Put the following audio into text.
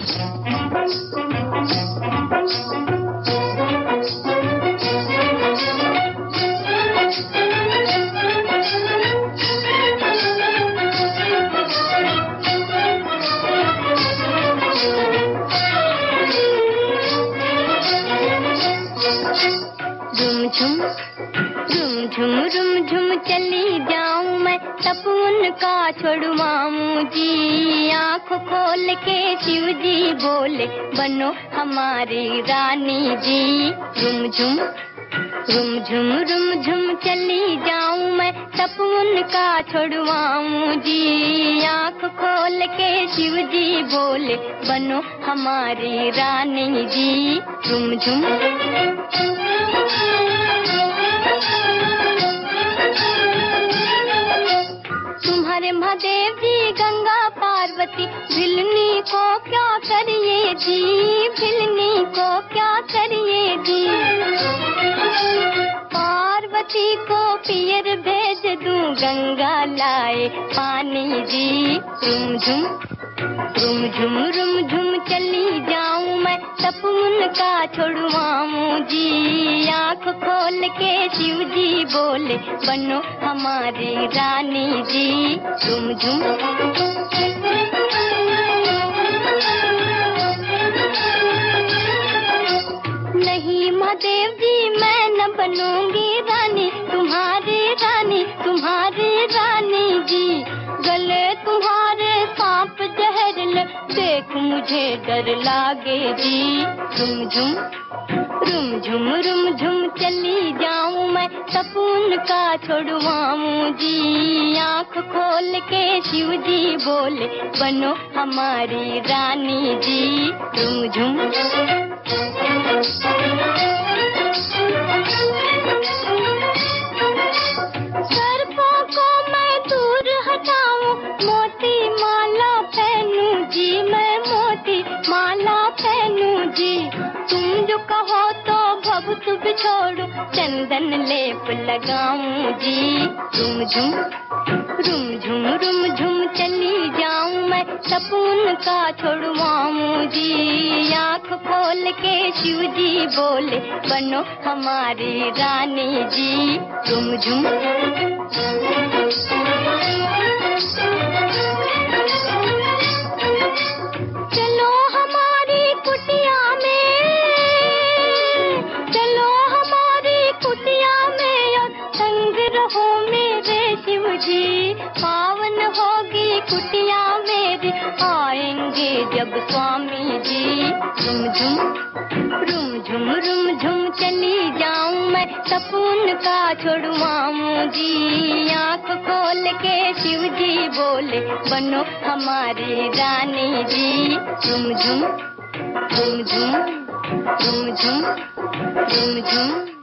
झुम झुम चली जाऊं मैं, सपन का छोड़वाऊं जी। आँख खोल के शिव जी बोले, बनो हमारी रानी जी। रुम झुम चली जाऊं मैं, सपन का छोड़वाऊं जी। आँख खोल के शिव जी बोले, बनो हमारी रानी जी। झुम तुम्हारे महादेव जी गंगा पार्वती, भिलनी को क्या करिए जी, भिलनी को क्या करिए जी। पार्वती को पियर भेज दूं, गंगा लाए पानी जी। रुम झुम चली जाऊं मैं, सपन का छोड़वाऊं जी। आँख खोल के शिव जी बोले, बनो हमारी रानी जी। झुम नहीं महादेव जी, मैं न बनूंगी रानी, तुम्हारी रानी, तुम्हारी रानी जी। गले तुम्हारे सांप जहर, देख मुझे डर लागे जी। रुम झुम चली जाऊं मैं, सपन का छोड़वाऊं जी। आँख खोल के शिव जी बोले, बनो हमारी रानी जी। झुम सर्पों को मैं दूर हटाऊं, मोती माला पहनूं जी, मैं मोती माला पहनूं जी। तुम जो कहो तो भभूत बिछोड़ूं, चंदन लेप लगाऊं जी। रुम झुम चली जाऊं मैं, सपन का छोड़वाऊं जी। आँख खोल के शिव जी बोले, बनो हमारी रानी जी। झुम चलो हमारी कुटिया में, चलो हमारी कुटिया में, और संग रहो मेरे शिव जी। पावन होगी कुटिया मेरी, आएंगे जब स्वामी जी। रुम झुम चली जाऊं मैं, सपन का छोड़वाऊं जी। आँख खोल के शिव जी बोले, बनो हमारी रानी जी। झुम